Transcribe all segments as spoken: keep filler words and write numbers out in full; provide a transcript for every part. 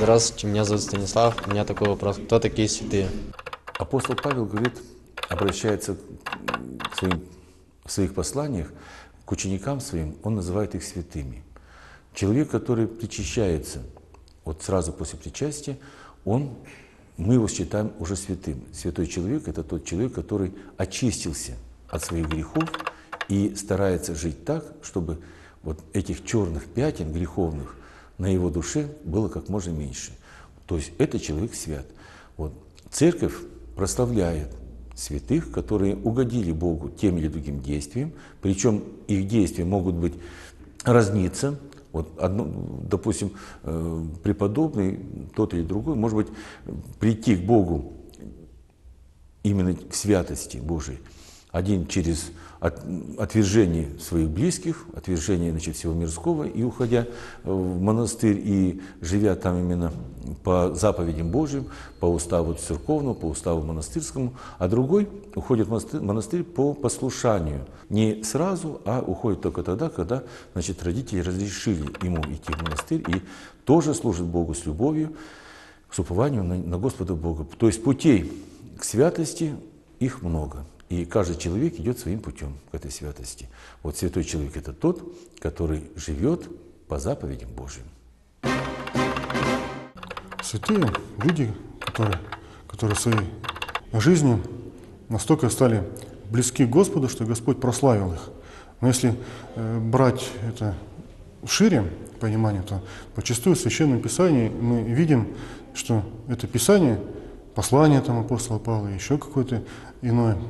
Здравствуйте, меня зовут Станислав. У меня такой вопрос. Кто такие святые? Апостол Павел говорит, обращается к своим, в своих посланиях к ученикам своим, он называет их святыми. Человек, который причащается, вот сразу после причастия, он, мы его считаем уже святым. Святой человек – это тот человек, который очистился от своих грехов и старается жить так, чтобы вот этих черных пятен греховных на его душе было как можно меньше. То есть это человек свят. Вот. Церковь прославляет святых, которые угодили Богу тем или другим действием, причем их действия могут быть разниться. Вот одно, допустим, преподобный, тот или другой, может быть, прийти к Богу именно к святости Божией. Один через от, отвержение своих близких, отвержение, значит, всего мирского, и уходя в монастырь и живя там именно по заповедям Божьим, по уставу церковному, по уставу монастырскому, а другой уходит в монастырь, монастырь по послушанию. Не сразу, а уходит только тогда, когда, значит, родители разрешили ему идти в монастырь и тоже служит Богу с любовью, с упованием на, на Господа Бога. То есть путей к святости их много. И каждый человек идет своим путем к этой святости. Вот святой человек – это тот, который живет по заповедям Божьим. Святые люди, которые, которые своей жизнью настолько стали близки к Господу, что Господь прославил их. Но если э, брать это шире понимание, то зачастую в Священном Писании мы видим, что это Писание, послание там апостола Павла, еще какое-то иное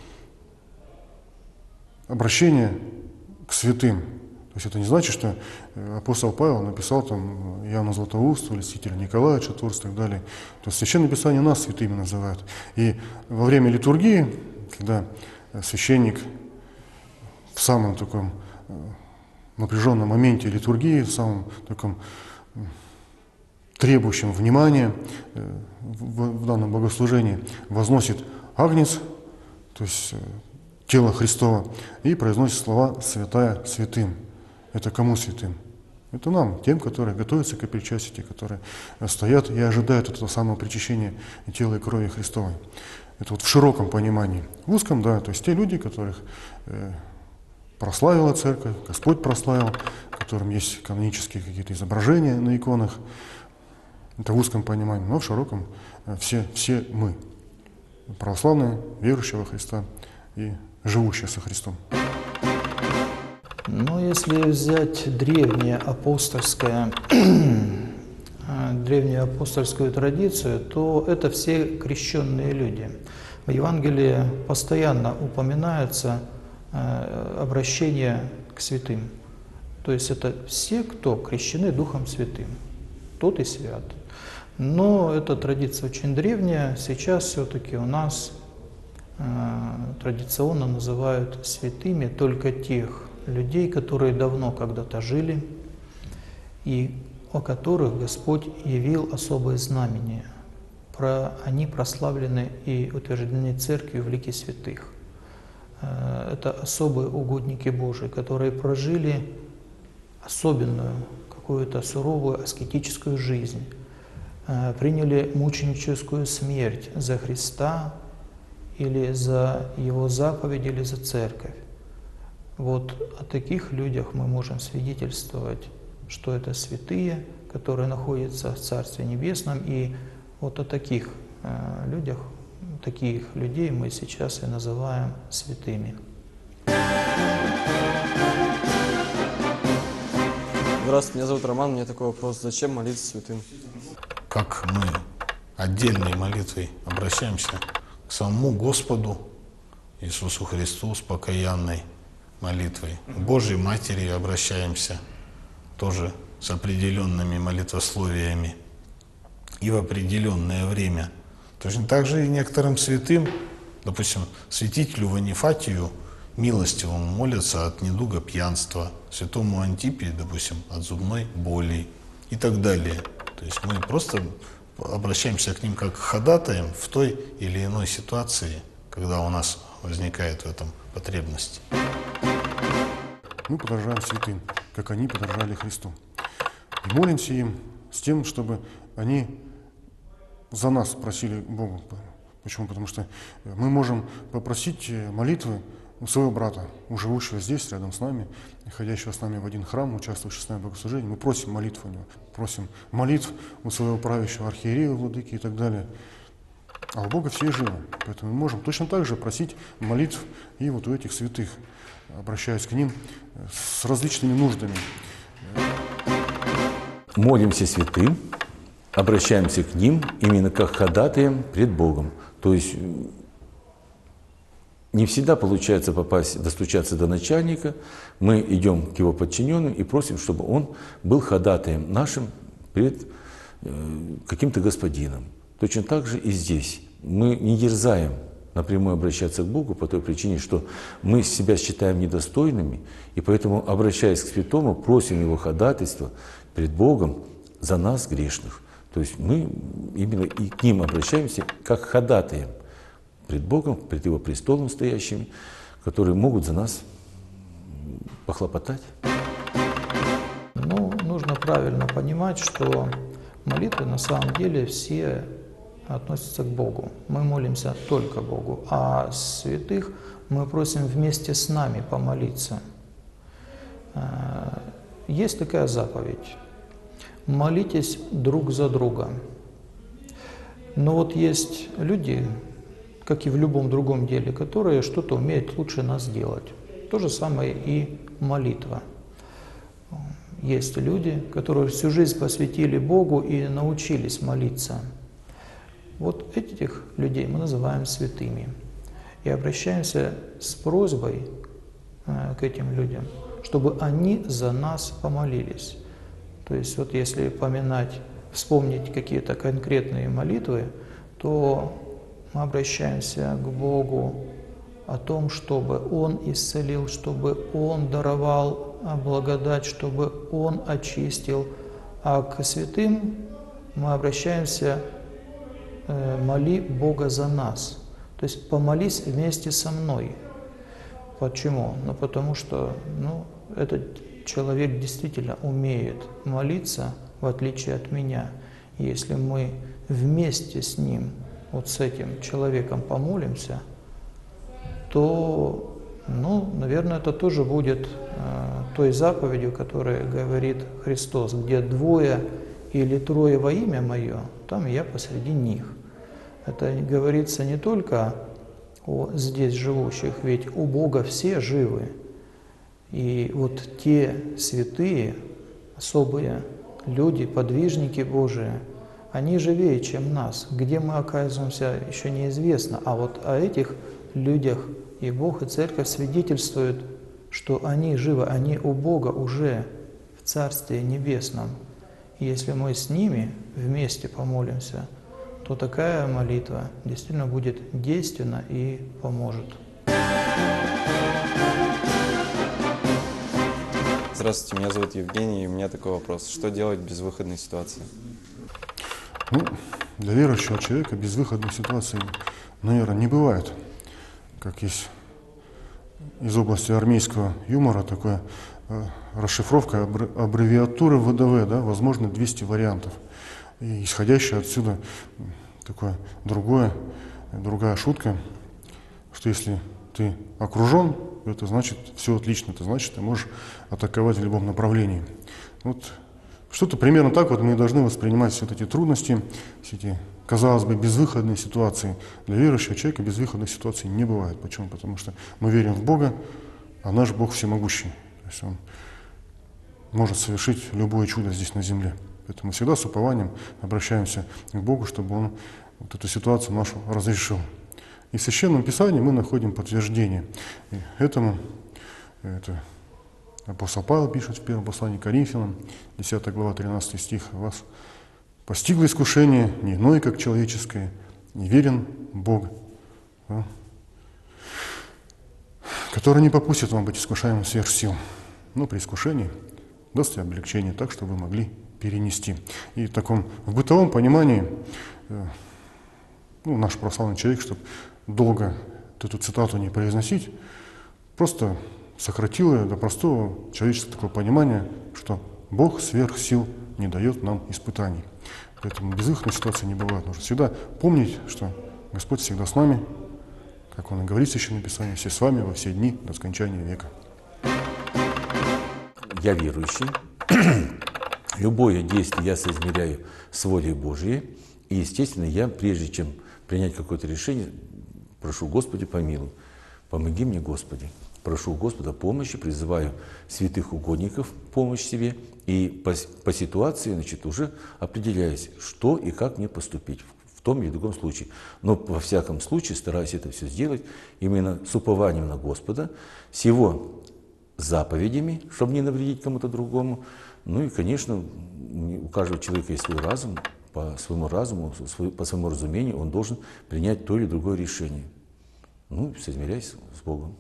обращение к святым. То есть это не значит, что апостол Павел написал там Иоанна Златоуста, или святителя Николая Чудотворца и так далее. То есть Священное Писание нас святыми называют. И во время литургии, когда священник в самом таком напряженном моменте литургии, в самом таком требующем внимания в данном богослужении возносит агнец, то есть тело Христова, и произносит слова «святая святым». Это кому святым? Это нам, тем, которые готовятся к причастию, те, которые стоят и ожидают этого самого причащения тела и крови Христовой. Это вот в широком понимании. В узком, да, то есть те люди, которых э, прославила Церковь, Господь прославил, которым есть канонические какие-то изображения на иконах. Это в узком понимании, но в широком э, все, все мы, православные, верующие во Христа и живущие со Христом. Ну, если взять древнее апостольское, древнюю апостольскую традицию, то это все крещенные люди. В Евангелии постоянно упоминается обращение к святым. То есть это все, кто крещены Духом Святым, тот и свят. Но эта традиция очень древняя. Сейчас все-таки у нас традиционно называют святыми только тех людей, которые давно когда-то жили и о которых Господь явил особое знамение. Про, они прославлены и утверждены Церковью в лике святых. Это особые угодники Божии, которые прожили особенную, какую-то суровую аскетическую жизнь, приняли мученическую смерть за Христа, или за Его заповедь, или за Церковь. Вот о таких людях мы можем свидетельствовать, что это святые, которые находятся в Царстве Небесном, и вот о таких э, людях, таких людей мы сейчас и называем святыми. Здравствуйте, меня зовут Роман, у меня такой вопрос. Зачем молиться святым? Как мы отдельной молитвой обращаемся к самому Господу Иисусу Христу с покаянной молитвой. К Божьей Матери обращаемся тоже с определенными молитвословиями и в определенное время. Точно так же и некоторым святым, допустим, святителю Ванифатию милостивому молятся от недуга пьянства, святому Антипию, допустим, от зубной боли и так далее. То есть мы просто обращаемся к ним как к ходатаям в той или иной ситуации, когда у нас возникает в этом потребность. Мы подражаем святым, как они подражали Христу. И молимся им с тем, чтобы они за нас просили Бога. Почему? Потому что мы можем попросить молитвы у своего брата, у живущего здесь, рядом с нами, ходящего с нами в один храм, участвующего с нами в богослужении. Мы просим молитв у него, просим молитв у своего правящего архиерея, владыки и так далее. А у Бога все живы, поэтому мы можем точно так же просить молитв и вот у этих святых, обращаясь к ним с различными нуждами. Молимся святым, обращаемся к ним именно как ходатаям пред Богом. То есть не всегда получается попасть, достучаться до начальника. Мы идем к его подчиненным и просим, чтобы он был ходатаем нашим пред э, каким-то господином. Точно так же и здесь. Мы не дерзаем напрямую обращаться к Богу по той причине, что мы себя считаем недостойными, и поэтому, обращаясь к святому, просим его ходатайства пред Богом за нас, грешных. То есть мы именно и к ним обращаемся как к ходатаям пред Богом, пред Его престолом стоящими, которые могут за нас похлопотать. Ну, нужно правильно понимать, что молитвы на самом деле все относятся к Богу. Мы молимся только Богу, а святых мы просим вместе с нами помолиться. Есть такая заповедь. Молитесь друг за друга. Но вот есть люди, как и в любом другом деле, которые что-то умеют лучше нас делать. То же самое и молитва. Есть люди, которые всю жизнь посвятили Богу и научились молиться. Вот этих людей мы называем святыми. И обращаемся с просьбой к этим людям, чтобы они за нас помолились. То есть вот если поминать, вспомнить какие-то конкретные молитвы, то мы обращаемся к Богу о том, чтобы Он исцелил, чтобы Он даровал благодать, чтобы Он очистил. А к святым мы обращаемся: моли Бога за нас. То есть помолись вместе со мной. Почему? Ну, потому что ну, этот человек действительно умеет молиться, в отличие от меня. И если мы вместе с ним, вот с этим человеком помолимся, то, ну, наверное, это тоже будет э, той заповедью, которая говорит Христос, где двое или трое во имя Мое, там я посреди них. Это говорится не только о здесь живущих, ведь у Бога все живы. И вот те святые, особые люди, подвижники Божии, они живее, чем нас. Где мы оказываемся, еще неизвестно. А вот о этих людях и Бог, и Церковь свидетельствуют, что они живы, они у Бога уже в Царстве Небесном. И если мы с ними вместе помолимся, то такая молитва действительно будет действенна и поможет. Здравствуйте, меня зовут Евгений, и у меня такой вопрос. Что делать в безвыходной ситуации? Ну, для верующего человека безвыходной ситуации, наверное, не бывает. Как есть из области армейского юмора такая э, расшифровка аббревиатуры вэ дэ вэ, да, возможно, двести вариантов. И исходящее отсюда такое другое, другая шутка, что если ты окружен, это значит все отлично, это значит ты можешь атаковать в любом направлении. Вот что-то примерно так вот мы должны воспринимать все эти трудности, все эти, казалось бы, безвыходные ситуации. Для верующего человека безвыходных ситуаций не бывает. Почему? Потому что мы верим в Бога, а наш Бог всемогущий. То есть Он может совершить любое чудо здесь на земле. Поэтому всегда с упованием обращаемся к Богу, чтобы Он вот эту ситуацию нашу разрешил. И в Священном Писании мы находим подтверждение этому. Это апостол Павел пишет в первом послании к Коринфянам, десятая глава, тринадцатый стих. «Вас постигло искушение не иное, как человеческое, не верен Бог, да, который не попустит вам быть искушаемым сверх сил, но при искушении даст облегчение так, чтобы вы могли перенести». И в таком, в бытовом понимании, ну, наш православный человек, чтобы долго эту цитату не произносить, просто сократил ее до простого человеческого такого понимания, что Бог сверх сил не дает нам испытаний. Поэтому безвыходной ситуации не бывает. Нужно всегда помнить, что Господь всегда с нами, как Он и говорит в Священном Писании, все с вами во все дни до скончания века. Я верующий. Любое действие я соизмеряю с волей Божьей. И, естественно, я, прежде чем принять какое-то решение, прошу: Господи, помилуй, помоги мне, Господи. Прошу у Господа помощи, призываю святых угодников в помощь себе. И по, по ситуации, значит, уже определяюсь, что и как мне поступить в том или другом случае. Но во всяком случае стараюсь это все сделать именно с упованием на Господа, с Его заповедями, чтобы не навредить кому-то другому. Ну и, конечно, у каждого человека есть свой разум. По своему разуму, по своему разумению он должен принять то или другое решение. Ну, соизмеряясь с Богом.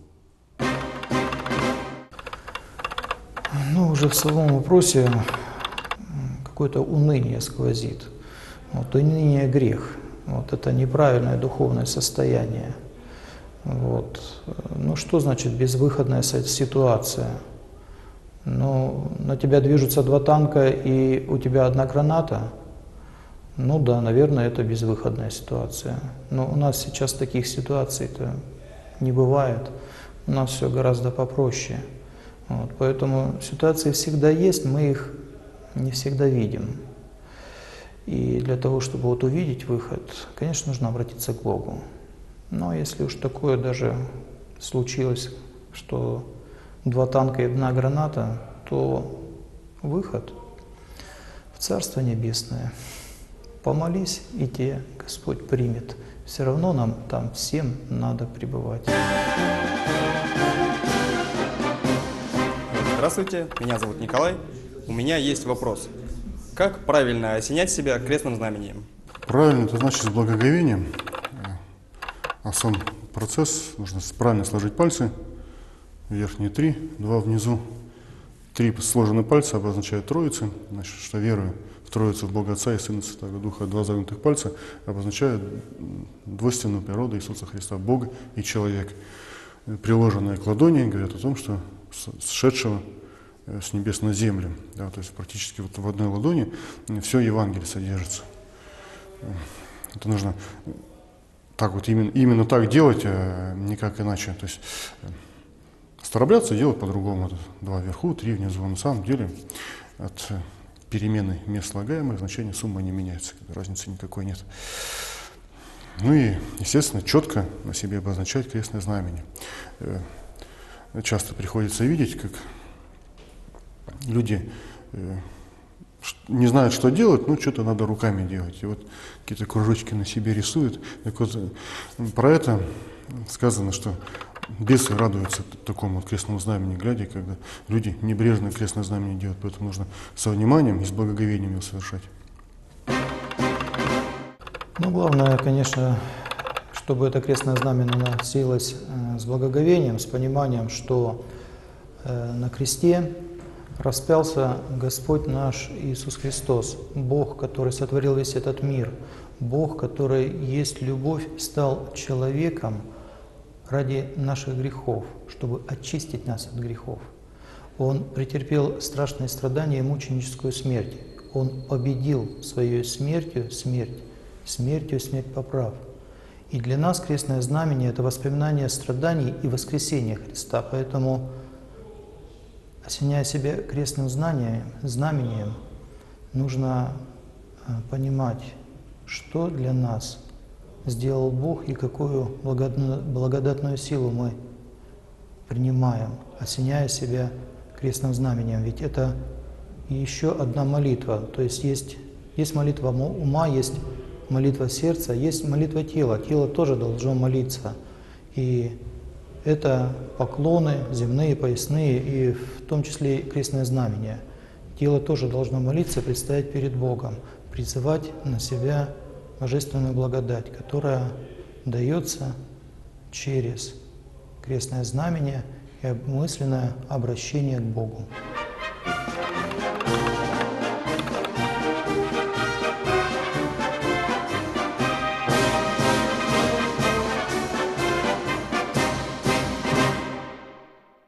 Ну, уже в самом вопросе какое-то уныние сквозит. Вот, уныние – грех. Вот, это неправильное духовное состояние. Вот. Ну, что значит безвыходная ситуация? Ну, на тебя движутся два танка, и у тебя одна граната. Ну да, наверное, это безвыходная ситуация. Но у нас сейчас таких ситуаций-то не бывает. У нас все гораздо попроще. Вот, поэтому ситуации всегда есть, мы их не всегда видим. И для того, чтобы вот увидеть выход, конечно, нужно обратиться к Богу. Но если уж такое даже случилось, что два танка и одна граната, то выход в Царство Небесное. Помолись, и те Господь примет. Все равно нам там всем надо пребывать. Здравствуйте, меня зовут Николай. У меня есть вопрос. Как правильно осенять себя крестным знамением? Правильно, это значит с благоговением. А сам процесс, нужно правильно сложить пальцы. Верхние три, два внизу. Три сложенные пальца обозначают Троицу, значит, что верую в Троицу, в Бога Отца и Сына Святого Духа. Два загнутых пальца обозначают двойственную природу Иисуса Христа, Бога и человека. Приложенные к ладони говорят о том, что сшедшего с небес на землю. Да, то есть практически вот в одной ладони все Евангелие содержится. Это нужно так вот именно, именно так делать, а никак иначе. То есть старобрядцы делают по-другому. Два вверху, три внизу. На самом деле от перемены мест слагаемых значение суммы не меняется. Разницы никакой нет. Ну и, естественно, четко на себе обозначать крестное знамение. Часто приходится видеть, как люди не знают, что делать, ну, что-то надо руками делать. И вот какие-то кружочки на себе рисуют. Так вот, про это сказано, что бесы радуются такому вот крестному знамени, глядя, когда люди небрежно крестное знамение делают. Поэтому нужно со вниманием и с благоговением его совершать. Ну, главное, конечно, чтобы это крестное знамя носилось с благоговением, с пониманием, что на кресте распялся Господь наш Иисус Христос, Бог, который сотворил весь этот мир, Бог, который есть любовь, стал человеком ради наших грехов, чтобы очистить нас от грехов. Он претерпел страшные страдания и мученическую смерть. Он победил своей смертью смерть, смертью смерть поправ. И для нас крестное знамение – это воспоминание страданий и воскресения Христа. Поэтому, осеняя себя крестным знанием, знамением, нужно понимать, что для нас сделал Бог и какую благодатную силу мы принимаем, осеняя себя крестным знамением. Ведь это еще одна молитва. То есть есть, есть молитва ума, есть молитва сердца, есть молитва тела. Тело тоже должно молиться. И это поклоны земные, поясные, и в том числе и крестное знамение. Тело тоже должно молиться, предстоять перед Богом, призывать на себя божественную благодать, которая дается через крестное знамение и мысленное обращение к Богу.